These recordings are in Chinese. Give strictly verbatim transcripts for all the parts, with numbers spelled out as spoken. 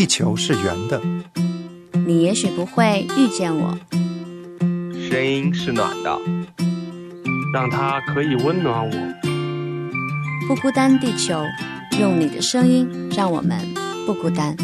地球是圆的， 你也许不会遇见我。 声音是暖的，让它可以温暖我。 不孤单地球，用你的声音让我们不孤单。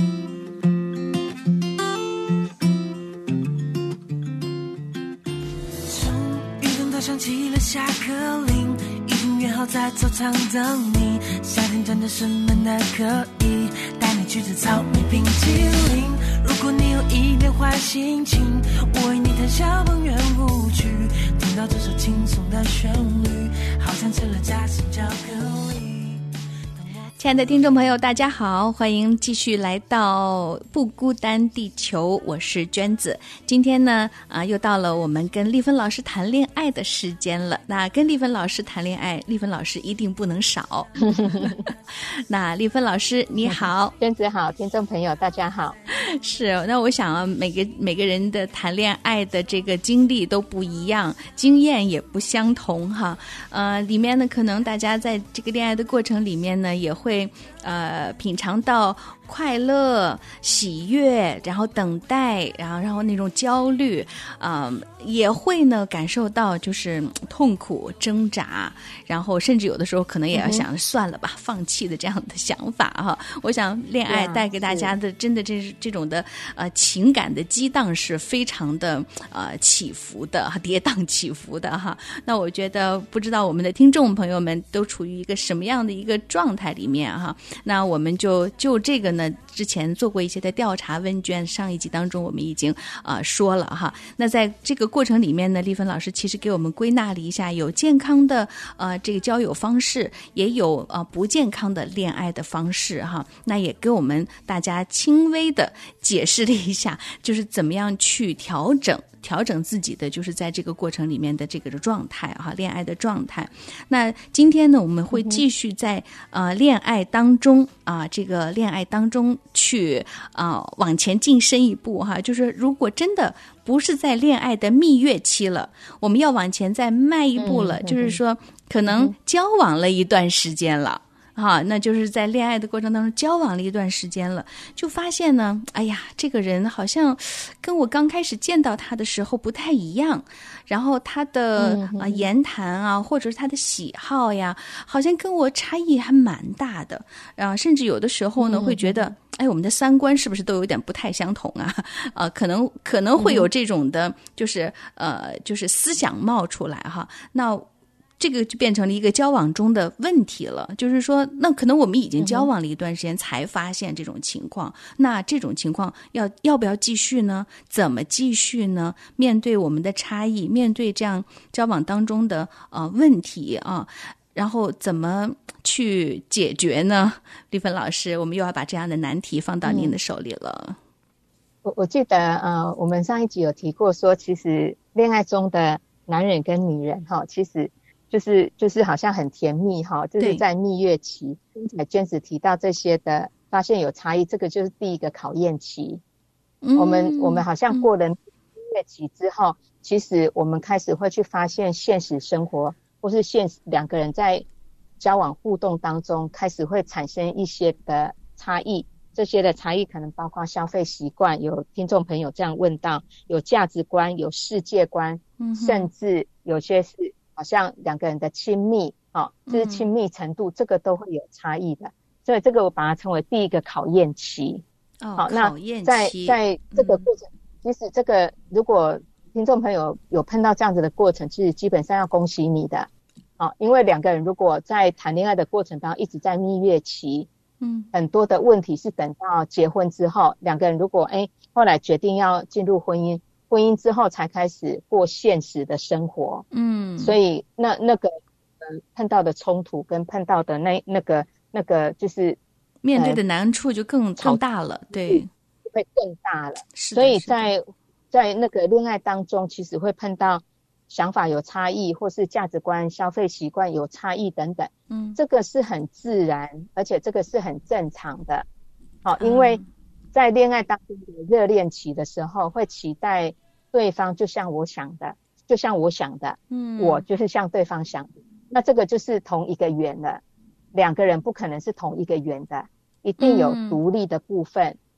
从雨灯它响起了下课铃，已经约好在操场等你。夏天真的是闷得可以，带你去吃草莓冰淇淋。如果你有一点坏心情，我为你弹小邦圆舞曲。听到这首轻松的旋律，好像吃了夹心巧克力。 亲爱的听众朋友大家好，欢迎继续来到不孤单地球，我是娟子。今天呢啊，又到了我们跟丽芬老师谈恋爱的时间了。那跟丽芬老师谈恋爱，丽芬老师一定不能少。那丽芬老师你好。 娟子好，听众朋友大家好。 是，那我想啊，每个每个人的谈恋爱的这个经历都不一样，经验也不相同哈。呃，里面呢，可能大家在这个恋爱的过程里面呢，也会呃品尝到快乐、喜悦，然后等待，然后然后那种焦虑，啊、呃，也会呢感受到就是痛苦、挣扎，然后甚至有的时候可能也要想、嗯、算了吧，放弃的这样的想法哈。我想恋爱带给大家的，真的这是这种的呃情感的激荡是非常的呃起伏的，跌宕起伏的哈。那我觉得不知道我们的听众朋友们都处于一个什么样的一个状态里面哈。那我们就就这个呢。之前做过一些的调查问卷，上一集当中我们已经呃说了哈。那在这个过程里面呢，丽芬老师其实给我们归纳了一下，有健康的呃这个交友方式，也有呃不健康的恋爱的方式哈。那也给我们大家轻微的解释了一下，就是怎么样去调整。调整自己的就是在这个过程里面的这个状态哈，恋爱的状态。那今天呢，我们会继续在呃恋爱当中啊、呃，这个恋爱当中去啊、呃、往前进深一步哈。就是如果真的不是在恋爱的蜜月期了，我们要往前再迈一步了，嗯、就是说可能交往了一段时间了。啊，那就是在恋爱的过程当中交往了一段时间了，就发现呢，哎呀，这个人好像跟我刚开始见到他的时候不太一样，然后他的、嗯、啊言谈啊，或者是他的喜好呀，好像跟我差异还蛮大的，啊，甚至有的时候呢、嗯、会觉得，哎，我们的三观是不是都有点不太相同啊？啊，可能可能会有这种的，就是呃，就是思想冒出来哈，那。这个就变成了一个交往中的问题了，就是说那可能我们已经交往了一段时间才发现这种情况、嗯、那这种情况要要不要继续呢？怎么继续呢？面对我们的差异，面对这样交往当中的呃问题啊，然后怎么去解决呢？丽芬老师，我们又要把这样的难题放到您的手里了。 嗯、我我记得呃我们上一集有提过说，其实恋爱中的男人跟女人哈，其实就是就是好像很甜蜜哈，就是在蜜月期。刚才娟子提到这些的，发现有差异，这个就是第一个考验期。嗯、我们我们好像过了蜜月期之后、嗯，其实我们开始会去发现现实生活或是现实两个人在交往互动当中，开始会产生一些的差异。这些的差异可能包括消费习惯，有听众朋友这样问到，有价值观，有世界观，嗯、甚至有些是。好像两个人的亲密哦，就是亲密程度、嗯、这个都会有差异的，所以这个我把它称为第一个考验期。 哦， 好，那在在这个过程、嗯、其实这个如果听众朋友有碰到这样子的过程，其实基本上要恭喜你的。哦，因为两个人如果在谈恋爱的过程当中一直在蜜月期，嗯，很多的问题是等到结婚之后，两个人如果哎后来决定要进入婚姻婚姻之后才开始过现实的生活，嗯，所以那那个呃碰到的冲突跟碰到的那那个那个就是面对的难处就更、呃、更大了，对， 会更大了。所以在在那个恋爱当中，其实会碰到想法有差异，或是价值观、消费习惯有差异等等，嗯，这个是很自然，而且这个是很正常的。好，因为在恋爱当中的热恋期的时候，会期待对方就像我想的，就像我想的，嗯，我就是像对方想的，那这个就是同一个圆了。两个人不可能是同一个圆的，一定有独立的部分，嗯、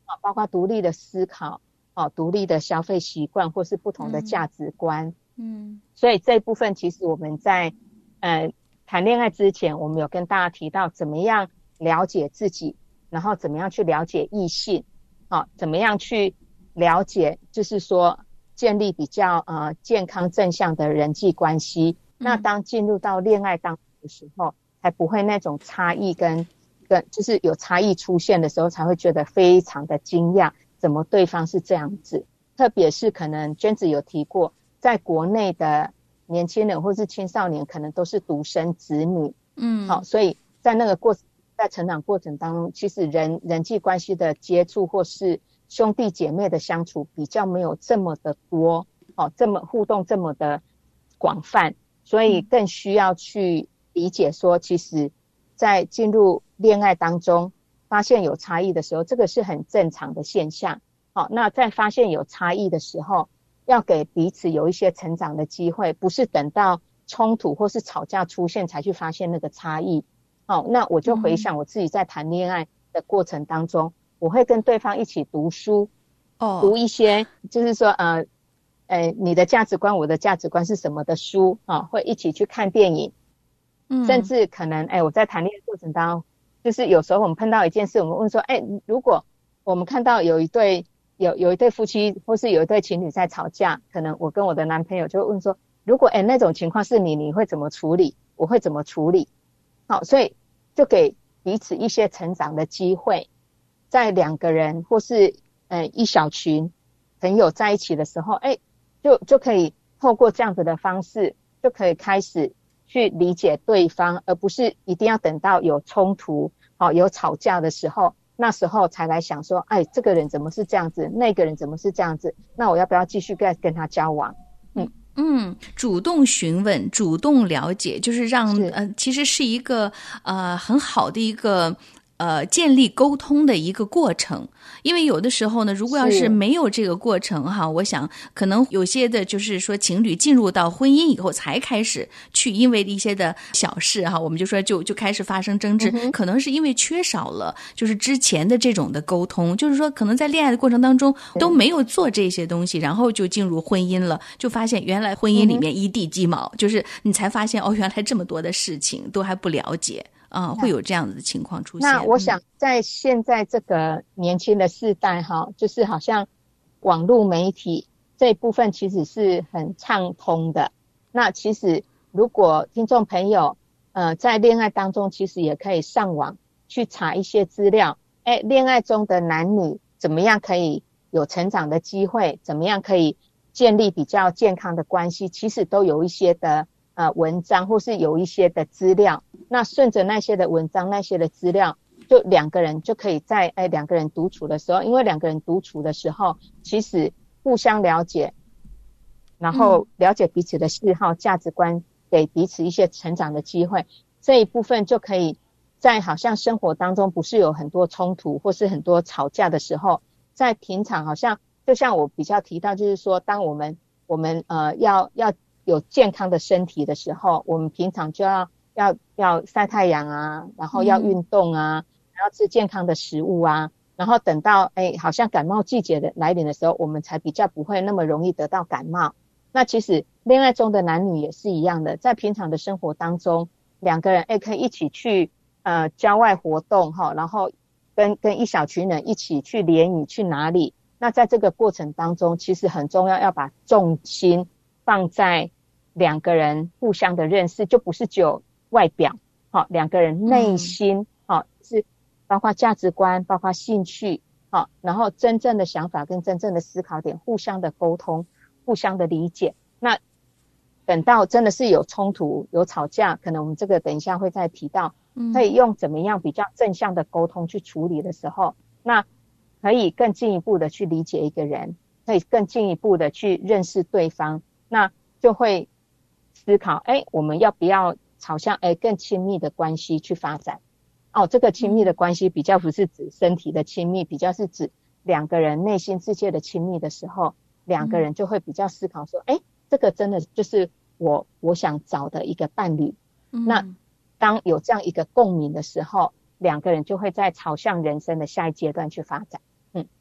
包括独立的思考，哦，独立的消费习惯，或是不同的价值观。 嗯， 所以这一部分其实我们在呃谈恋爱之前，我们有跟大家提到怎么样了解自己，然后怎么样去了解异性，哦，怎么样去了解，就是说建立比较呃健康正向的人际关系。嗯、那当进入到恋爱当中的时候，才不会那种差异跟跟就是有差异出现的时候，才会觉得非常的惊讶，怎么对方是这样子。特别是可能娟子有提过，在国内的年轻人或是青少年可能都是独生子女，嗯，好，所以在那个过在成长过程当中，其实人人际关系的接触或是兄弟姐妹的相处比较没有这么的多，哦，这么互动这么的广泛，所以更需要去理解说，其实在进入恋爱当中发现有差异的时候，这个是很正常的现象。好，那在发现有差异的时候，要给彼此有一些成长的机会，不是等到冲突或是吵架出现才去发现那个差异。好，那我就回想我自己在谈恋爱的过程当中，嗯、我会跟对方一起读书，哦，读一些就是说呃呃你的价值观我的价值观是什么的书啊，会一起去看电影，嗯，甚至可能哎我在谈恋爱过程当中，就是有时候我们碰到一件事，我们问说，哎，如果我们看到有一对有有一对夫妻或是有一对情侣在吵架，可能我跟我的男朋友就会问说，如果哎那种情况是你，你会怎么处理？我会怎么处理？好，所以就给彼此一些成长的机会，在两个人或是呃一小群朋友在一起的时候，哎，就就可以透过这样子的方式，就可以开始去理解对方，而不是一定要等到有冲突，好，有吵架的时候。那时候才来想说，哎，这个人怎么是这样子，那个人怎么是这样子，那我要不要继续跟跟他交往？嗯嗯，主动询问，主动了解，就是让呃，其实是一个呃很好的一个呃建立沟通的一个过程。因为有的时候呢，如果要是没有这个过程哈，我想可能有些的就是说情侣进入到婚姻以后才开始去因为一些的小事哈，我们就说就就开始发生争执，嗯、可能是因为缺少了就是之前的这种的沟通，就是说可能在恋爱的过程当中都没有做这些东西，然后就进入婚姻了，就发现原来婚姻里面一地鸡毛，嗯、就是你才发现哦，原来这么多的事情都还不了解。啊、嗯，会有这样子的情况出现。 那我想在现在这个年轻的世代哈、嗯，就是好像网络媒体这一部分其实是很畅通的。那其实如果听众朋友呃在恋爱当中，其实也可以上网去查一些资料，哎，恋爱中的男女怎么样可以有成长的机会，怎么样可以建立比较健康的关系，其实都有一些的呃文章或是有一些的资料。那顺着那些的文章那些的资料，就两个人就可以在哎两个人独处的时候，因为两个人独处的时候其实互相了解，然后了解彼此的嗜好、价值观，给彼此一些成长的机会，这一部分就可以在好像生活当中不是有很多冲突或是很多吵架的时候，在平常好像就像我比较提到，就是说当我们我们呃要要有健康的身体的时候，我们平常就要要要晒太阳啊，然后要运动啊，然后吃健康的食物啊，然后等到哎好像感冒季节的来临的时候，我们才比较不会那么容易得到感冒。那其实恋爱中的男女也是一样的，在平常的生活当中，两个人哎可以一起去呃郊外活动哈，然后跟跟一小群人一起去联谊去哪里。那在这个过程当中，其实很重要，要把重心放在两个人互相的认识，就不是只有外表，好，两个人内心，好，是包括价值观，包括兴趣，好，然后真正的想法跟真正的思考点，互相的沟通，互相的理解。那等到真的是有冲突、有吵架，可能我们这个等一下会再提到，可以用怎么样比较正向的沟通去处理的时候，那可以更进一步的去理解一个人，可以更进一步的去认识对方，那就会思考，哎，我们要不要朝向哎更亲密的关系去发展？哦，这个亲密的关系比较不是指身体的亲密，比较是指两个人内心世界的亲密的时候，两个人就会比较思考说，哎，这个真的就是我我想找的一个伴侣。嗯、那当有这样一个共鸣的时候，两个人就会在朝向人生的下一阶段去发展。嗯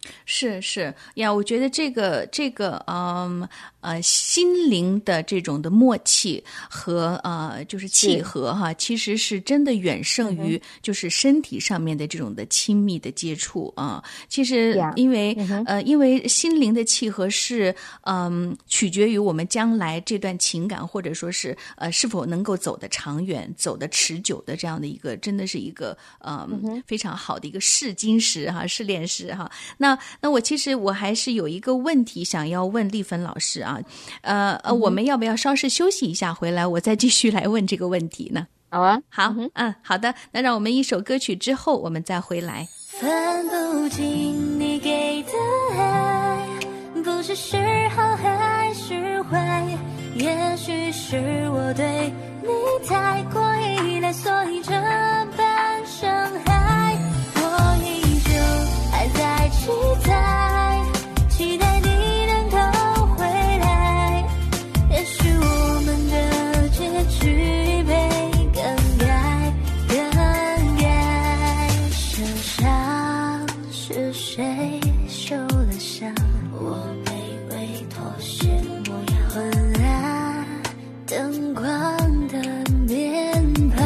是是呀，我觉得这个这个嗯呃心灵的这种的默契和呃就是契合哈，其实是真的远胜于就是身体上面的这种的亲密的接触啊。其实因为、yeah. 呃因为心灵的契合是嗯取决于我们将来这段情感或者说是呃是否能够走得长远、走得持久的这样的一个，真的是一个嗯、uh, 非常好的一个试金石哈，试炼石哈。那那我其实我还是有一个问题想要问丽芬老师啊，呃呃，我们要不要稍事休息一下，回来我再继续来问这个问题呢？ 好啊， 好，嗯, 嗯，好的，那让我们一首歌曲之后，我们再回来。 分不清你给的爱，不知是好还是坏，也许是我对你太过依赖，所以这般伤害。我依旧还在期待，期待你能够回来，也许我们的结局被更改更改。身上是谁受了伤，我卑微妥协模样，昏暗灯光的面庞，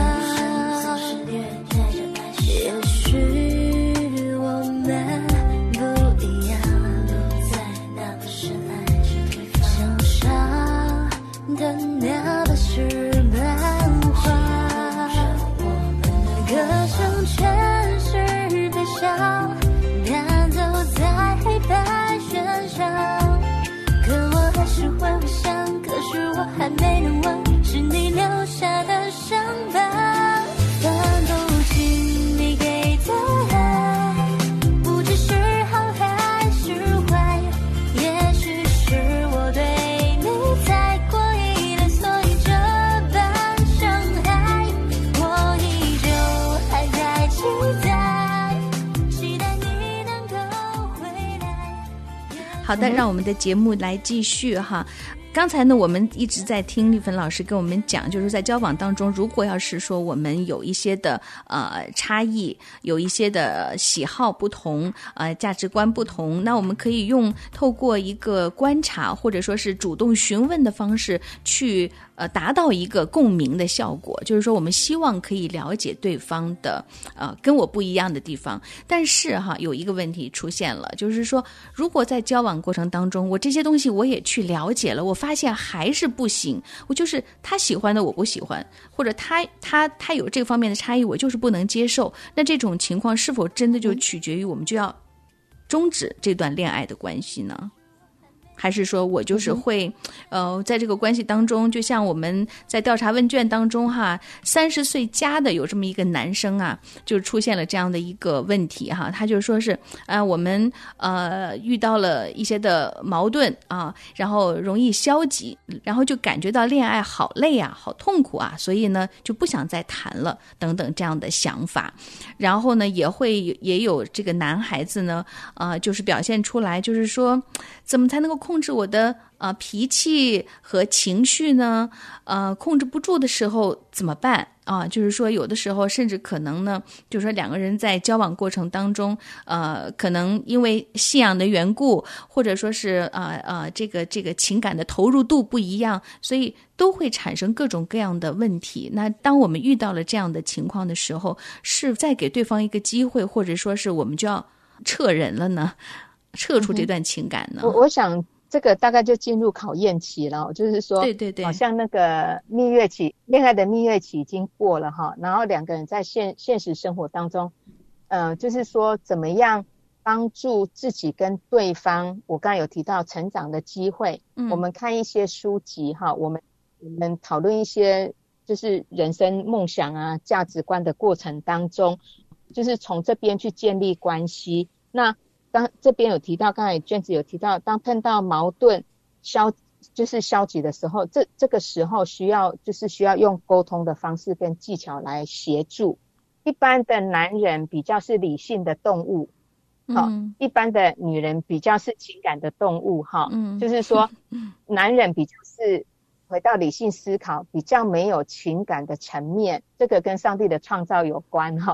也许我们不一样，路在那不是来自对方，手上的那不是漫画，歌声全是悲伤，赶走在黑白悬上，可我还是会回想，可是我还没能忘，是你留下的伤疤。分不清你给的爱，不知是好还是坏，也许是我对你太过依赖，所以这般伤害。我依旧还在期待，期待你能够回来。 好的，让我们的节目来继续哈。刚才呢，我们一直在听丽芬老师跟我们讲，就是在交往当中，如果要是说我们有一些的呃差异，有一些的喜好不同，呃价值观不同，那我们可以用透过一个观察或者说是主动询问的方式去呃达到一个共鸣的效果，就是说我们希望可以了解对方的呃跟我不一样的地方。但是哈，有一个问题出现了，就是说如果在交往过程当中，我这些东西我也去了解了，我发现还是不行，我就是他喜欢的我不喜欢，或者他他他有这方面的差异我就是不能接受，那这种情况是否真的就取决于我们就要终止这段恋爱的关系呢？还是说我就是会呃，在这个关系当中，就像我们在调查问卷当中哈，三十岁加的有这么一个男生啊，就出现了这样的一个问题哈，他就说是啊、呃，我们呃遇到了一些的矛盾啊，然后容易消极，然后就感觉到恋爱好累啊，好痛苦啊，所以呢就不想再谈了等等这样的想法。然后呢也会也有这个男孩子呢呃就是表现出来，就是说怎么才能够控制我的呃脾气和情绪呢？呃控制不住的时候怎么办啊？就是说有的时候甚至可能呢，就是说两个人在交往过程当中呃可能因为信仰的缘故，或者说是呃呃这个这个情感的投入度不一样，所以都会产生各种各样的问题。那当我们遇到了这样的情况的时候，是再给对方一个机会，或者说是我们就要撤人了呢？撤出这段情感呢？ 嗯、我我想这个大概就进入考验期了，就是说， 对对对， 好像那个蜜月期，恋爱的蜜月期已经过了哈，然后两个人在现现实生活当中，呃，就是说怎么样帮助自己跟对方，我刚才有提到成长的机会，嗯，我们看一些书籍哈，我们我们讨论一些就是人生梦想啊、价值观的过程当中，就是从这边去建立关系。那当这边有提到，刚才娟子有提到，当碰到矛盾消就是消极的时候，这这个时候需要就是需要用沟通的方式跟技巧来协助。一般的男人比较是理性的动物，好、嗯，一般的女人比较是情感的动物，哈，嗯，就是说，男人比较是回到理性思考，比较没有情感的层面，这个跟上帝的创造有关，哈。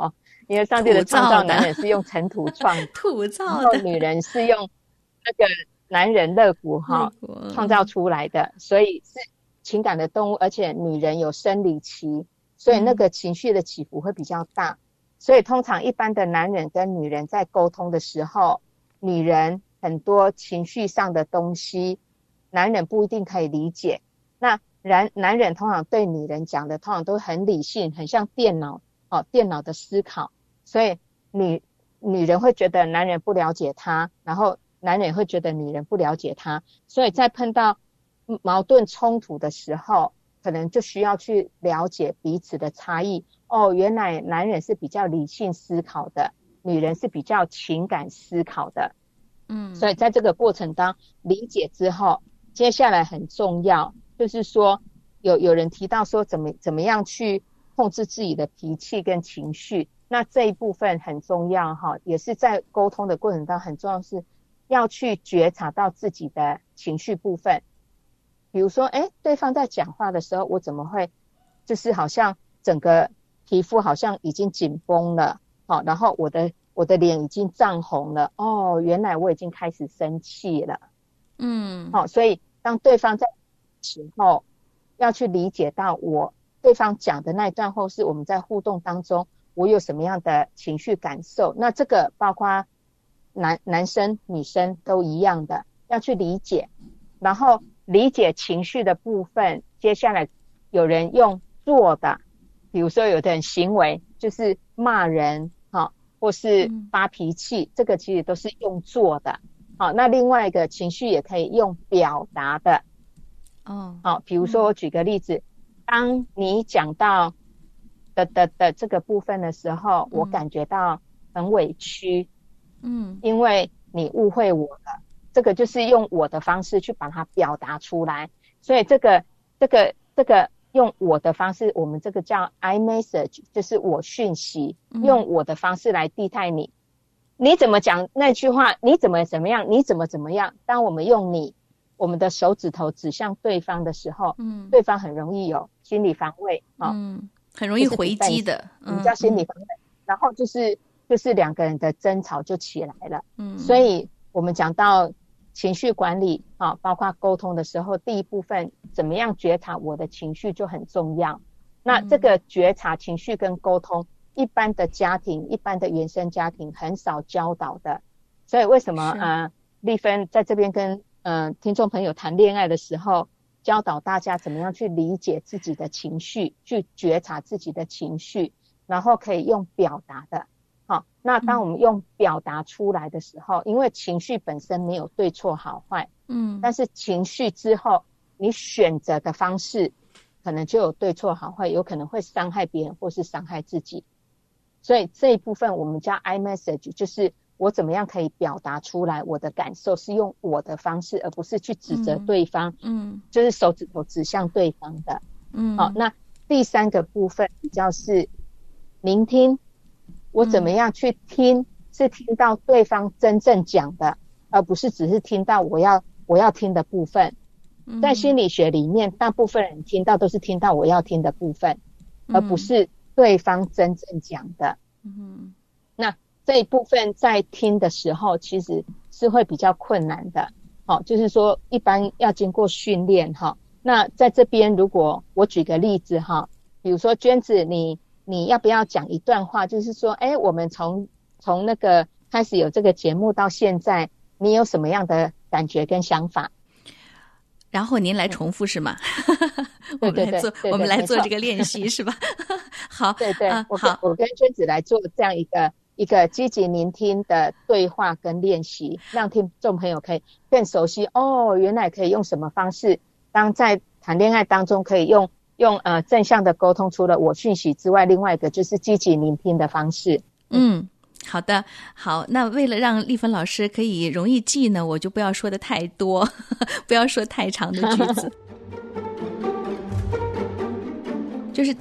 因为上帝的创造男人是用尘土创土造的， 然后女人是用那个男人肋骨哈创造出来的，所以是情感的动物，而且女人有生理期，所以那个情绪的起伏会比较大。嗯、所以通常一般的男人跟女人在沟通的时候，女人很多情绪上的东西，男人不一定可以理解。那男男人通常对女人讲的通常都很理性，很像电脑哦，电脑的思考，所以女女人会觉得男人不了解她，然后男人会觉得女人不了解他，所以在碰到矛盾冲突的时候，可能就需要去了解彼此的差异。哦，原来男人是比较理性思考的，女人是比较情感思考的。嗯，所以在这个过程当理解之后，接下来很重要，就是说有有人提到说怎么怎么样去控制自己的脾气跟情绪，那这一部分很重要哈，也是在沟通的过程当中很重要，是要去觉察到自己的情绪部分。比如说诶对方在讲话的时候，我怎么会就是好像整个皮肤好像已经紧绷了，好，然后我的我的脸已经涨红了，哦，原来我已经开始生气了。嗯，好，所以当对方在时候要去理解到我对方讲的那一段，或是我们在互动当中我有什么样的情绪感受，那这个包括男男生女生都一样的，要去理解。然后理解情绪的部分，接下来有人用做的，比如说有的人行为就是骂人、哦、或是发脾气、嗯、这个其实都是用做的。好，那另外一个情绪也可以用表达的。哦，好，比如说我举个例子、嗯、当你讲到的的的这个部分的时候、嗯、我感觉到很委屈，嗯，因为你误会我了，这个就是用我的方式去把它表达出来。所以这个这个这个用我的方式，我们这个叫 I message， 就是我讯息、嗯、用我的方式来地态你，你怎么讲那句话，你怎么怎么样，你怎么怎么样。当我们用你我们的手指头指向对方的时候，嗯，对方很容易有心理防卫、哦、嗯， 很容易回击的， 我们叫心理防卫、嗯、然后就是就是两个人的争吵就起来了。嗯，所以我们讲到情绪管理啊，包括沟通的时候，第一部分怎么样觉察我的情绪就很重要。那这个觉察情绪跟沟通，一般的家庭一般的原生家庭很少教导的。所以为什么呃，丽芬在这边跟呃听众朋友谈恋爱的时候，教导大家怎么样去理解自己的情绪，去觉察自己的情绪，然后可以用表达的。好，那当我们用表达出来的时候、嗯、因为情绪本身没有对错好坏，嗯，但是情绪之后你选择的方式可能就有对错好坏，有可能会伤害别人或是伤害自己。所以这一部分我们叫 I message， 就是我怎么样可以表达出来我的感受，是用我的方式，而不是去指责对方，嗯，就是手指头指向对方的。嗯，好，那第三个部分比较是聆听，我怎么样去听、嗯、是听到对方真正讲的，而不是只是听到我要我要听的部分、嗯、在心理学里面大部分人听到都是听到我要听的部分、嗯、而不是对方真正讲的。嗯，那这一部分在听的时候其实是会比较困难的、哦、就是说一般要经过训练、哦、那在这边如果我举个例子、哦、比如说娟子你你要不要讲一段话，就是说诶我们从从那个开始有这个节目到现在，你有什么样的感觉跟想法？ 然后您来重复是吗？ 对对对， 我们来做我们来做这个练习是吧？好， 对对、 啊、 我好， 我跟娟子来做这样一个一个积极聆听的对话跟练习，让听众朋友可以更熟悉哦，原来可以用什么方式，当在谈恋爱当中可以用用呃正向的沟通，除了我讯息之外，另外一个就是积极聆听的方式。 嗯，好的，好，那为了让丽芬老师可以容易记呢，我就不要说的太多，不要说太长的句子。就是当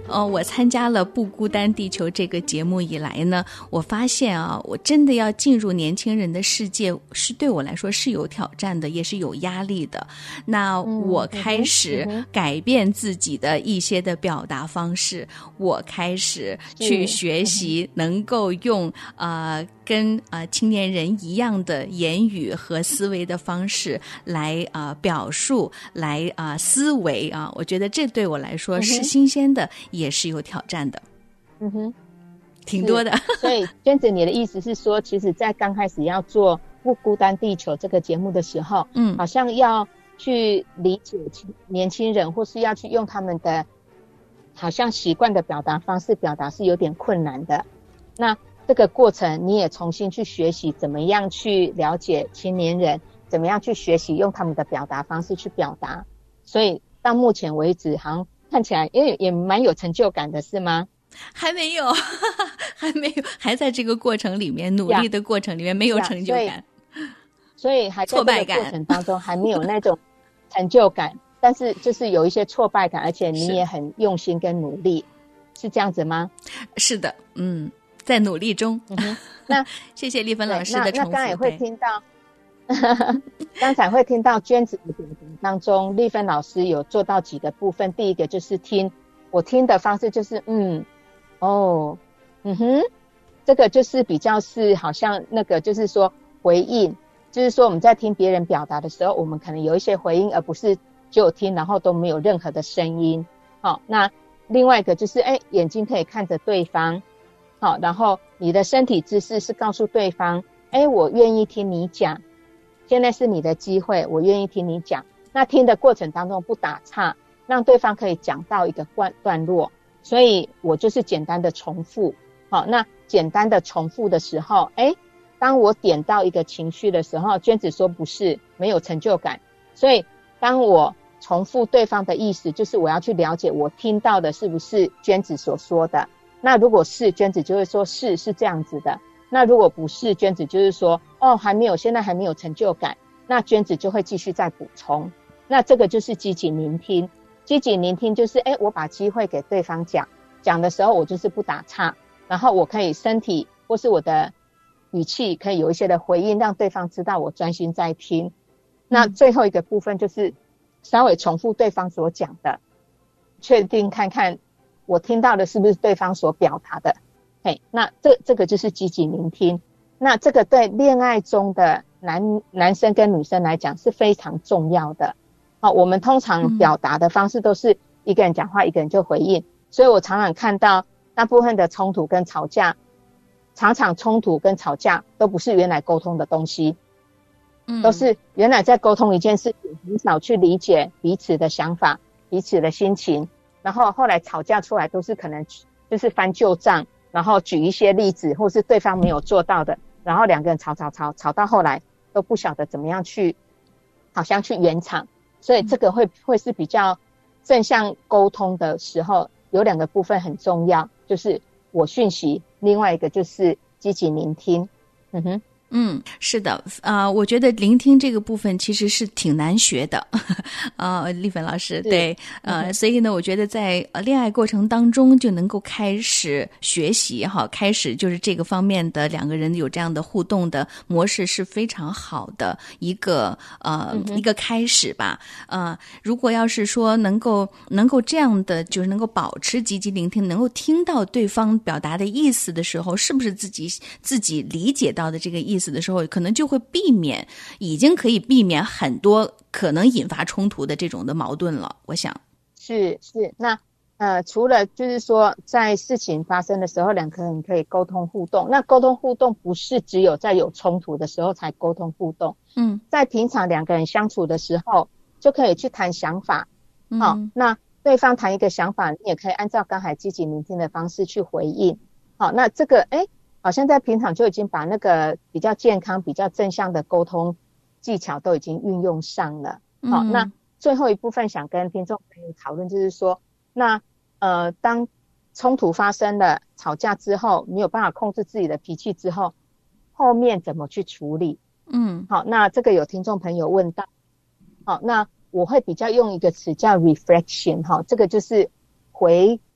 呃，我参加了《不孤单地球》这个节目以来呢，我发现啊，我真的要进入年轻人的世界，是对我来说是有挑战的，也是有压力的。那我开始改变自己的一些的表达方式，我开始去学习能够用呃跟呃青年人一样的言语和思维的方式来啊、呃、表述，来啊、呃、思维啊，我觉得这对我来说是新鲜的，嗯、也是有挑战的。 嗯哼， 挺多的。 所以娟子，你的意思是说，其实在刚开始要做《不孤单地球》这个节目的时候，嗯，好像要去理解年轻人，或是要去用他们的好像习惯的表达方式表达是有点困难的。那这个过程你也重新去学习怎么样去了解青年人，怎么样去学习用他们的表达方式去表达，所以到目前为止好像看起来也也蛮有成就感的，是吗？ 还没有还没有还在这个过程里面，努力的过程里面没有成就感， 所以还在这个过程当中还没有那种成就感但是就是有一些挫败感，而且你也很用心跟努力， 是, 是这样子吗？ 是的，嗯，在努力中。嗯、那谢谢丽芬老师的重复。 那刚才也会听到刚才会听到娟子的表达当中，丽芬老师有做到几个部分。第一个就是听，我听的方式就是嗯哦嗯哼，这个就是比较是好像那个就是说回应，就是说我们在听别人表达的时候，我们可能有一些回应，而不是只有听然后都没有任何的声音。好，那另外一个就是哎，眼睛可以看着对方，好，然后你的身体姿势是告诉对方哎，我愿意听你讲，现在是你的机会，我愿意听你讲。那听的过程当中不打岔，让对方可以讲到一个段落，所以我就是简单的重复。好，那简单的重复的时候，诶，当我点到一个情绪的时候，娟子说不是，没有成就感。所以当我重复对方的意思，就是我要去了解我听到的是不是娟子所说的。那如果是，娟子就会说是，是这样子的。那如果不是，娟子就是说哦，还没有，现在还没有成就感。那娟子就会继续再补充。那这个就是积极聆听。积极聆听就是诶，我把机会给对方讲，讲的时候我就是不打岔，然后我可以身体或是我的语气可以有一些的回应，让对方知道我专心在听。那最后一个部分就是稍微重复对方所讲的，确定看看我听到的是不是对方所表达的。嘿，那这这个就是积极聆听。那这个对恋爱中的男男生跟女生来讲是非常重要的。好，我们通常表达的方式都是一个人讲话一个人就回应，所以我常常看到大部分的冲突跟吵架，常常冲突跟吵架都不是原来沟通的东西，嗯，都是原来在沟通一件事情，很少去理解彼此的想法彼此的心情，然后后来吵架出来都是可能就是翻旧账，然后举一些例子或是对方没有做到的，然后两个人吵吵吵吵到后来都不晓得怎么样去好像去圆场。所以这个会会是比较正向沟通的时候，有两个部分很重要，就是我讯息，另外一个就是积极聆听。嗯哼。 嗯，是的，呃，我觉得聆听这个部分其实是挺难学的，啊、呃，丽芬老师，对，呃、嗯，所以呢，我觉得在恋爱过程当中就能够开始学习哈，开始就是这个方面的两个人有这样的互动的模式是非常好的一个呃、嗯、一个开始吧，呃，如果要是说能够能够这样的就是能够保持积极聆听，能够听到对方表达的意思的时候，是不是自己自己理解到的这个意思的时候，可能就会避免，已经可以避免很多可能引发冲突的这种的矛盾了。我想是是，那呃，除了就是说在事情发生的时候，两个人可以沟通互动。那沟通互动不是只有在有冲突的时候才沟通互动，嗯，在平常两个人相处的时候，就可以去谈想法。好、嗯哦，那对方谈一个想法，你也可以按照刚才积极聆听的方式去回应。好、哦，那这个哎。好像在平常就已经把那个比较健康比较正向的沟通技巧都已经运用上了。好、嗯，那最后一部分想跟听众朋友讨论就是说，那呃当冲突发生了吵架之后，没有办法控制自己的脾气之后，后面怎么去处理？嗯，好，那这个有听众朋友问到。好，那我会比较用一个词叫 reflection， 哈，这个就是回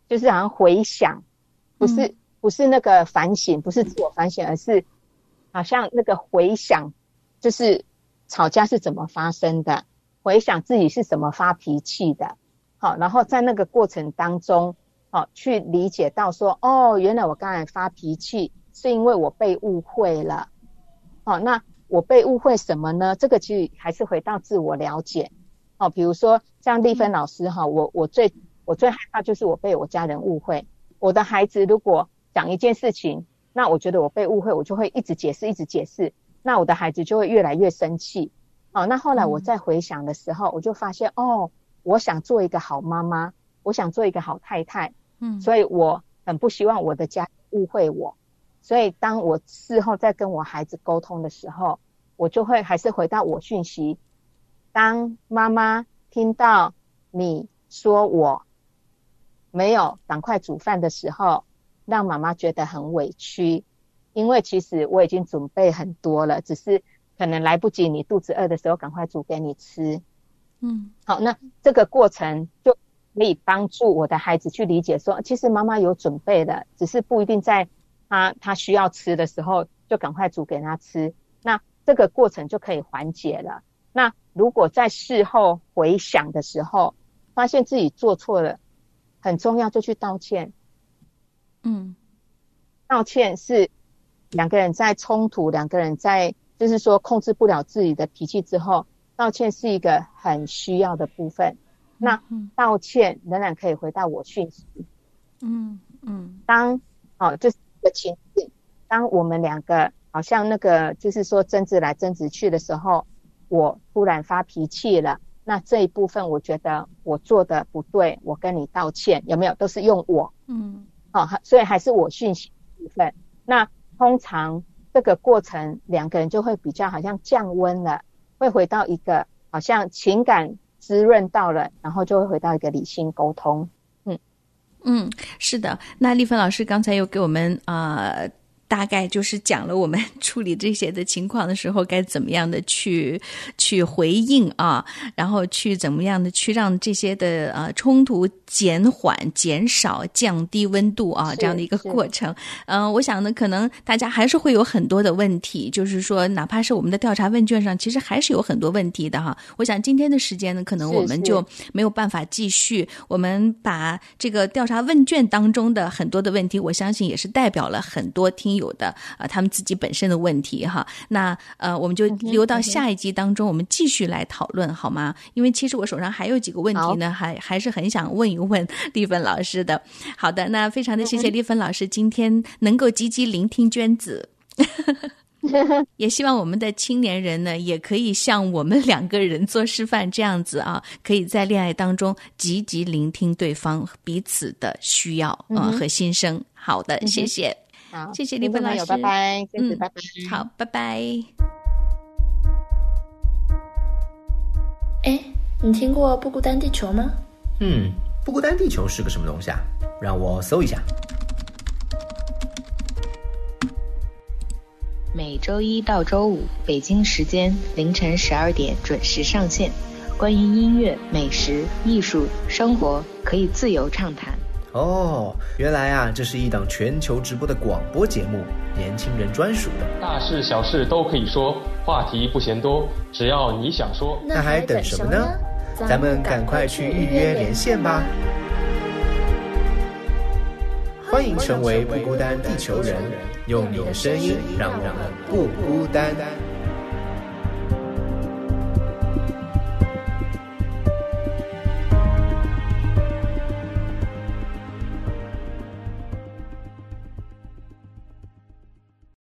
就是好像回想，不是、嗯、不是那个反省，不是自我反省，而是好像那个回想，就是吵架是怎么发生的，回想自己是怎么发脾气的，好，然后在那个过程当中，好，去理解到说，哦，原来我刚才发脾气是因为我被误会了，好，那我被误会什么呢？这个其实还是回到自我了解。哦，比如说像丽芬老师哈，我我最我最害怕就是我被我家人误会。我的孩子如果讲一件事情，那我觉得我被误会，我就会一直解释，一直解释，那我的孩子就会越来越生气。哦，那后来我在回想的时候，我就发现，哦，我想做一个好妈妈，我想做一个好太太，嗯，所以我很不希望我的家人误会我。所以当我事后在跟我孩子沟通的时候，我就会还是回到我讯息。当妈妈听到你说我没有赶快煮饭的时候，让妈妈觉得很委屈，因为其实我已经准备很多了，只是可能来不及你肚子饿的时候赶快煮给你吃。嗯，好，那这个过程就可以帮助我的孩子去理解说，其实妈妈有准备的，只是不一定在他他需要吃的时候就赶快煮给他吃，那这个过程就可以缓解了。那如果在事后回想的时候发现自己做错了，很重要就去道歉。嗯，道歉是两个人在冲突，两个人在就是说控制不了自己的脾气之后，道歉是一个很需要的部分。那道歉仍然可以回到我讯息。嗯嗯，当哦就是一个情境，当我们两个好像那个就是说争执来争执去的时候，我突然发脾气了，那这一部分我觉得我做的不对，我跟你道歉，有没有？都是用我，嗯，好、哦，所以还是我讯息部分。那通常这个过程两个人就会比较好像降温了，会回到一个好像情感滋润到了，然后就会回到一个理性沟通。嗯嗯，是的。那丽芬老师刚才又给我们呃大概就是讲了我们处理这些的情况的时候该怎么样的去去回应啊，然后去怎么样的去让这些的呃冲突减缓、减少、降低温度啊，这样的一个过程。嗯、呃，我想呢，可能大家还是会有很多的问题，就是说，哪怕是我们的调查问卷上，其实还是有很多问题的哈。我想今天的时间呢，可能我们就没有办法继续。我们把这个调查问卷当中的很多的问题，我相信也是代表了很多听友的啊、呃、他们自己本身的问题哈。那呃，我们就留到下一集当中，我们继续来讨论好吗？因为其实我手上还有几个问题呢，还还是很想问一问丽芬老师的。好的，那非常的谢谢丽芬老师今天能够积极聆听娟子。也希望我们的青年人呢，也可以像我们两个人做示范这样子啊，可以在恋爱当中积极聆听对方彼此的需要啊、呃、和心声。好的，嗯、谢谢， 好， 谢谢丽芬老师， 拜拜， 嗯， 拜拜， 好，拜拜。 哎，你听过不孤单地球吗？ 嗯，不孤单地球是个什么东西啊？让我搜一下。 每周一到周五北京时间凌晨十二点准时上线，关于音乐、美食、艺术、生活可以自由畅谈。 哦，原来啊，这是一档全球直播的广播节目，年轻人专属的， 大事小事都可以说，话题不嫌多，只要你想说。 那还等什么呢？咱们赶快去预约连线吧。欢迎成为不孤单地球人，用你的声音让我们不孤单。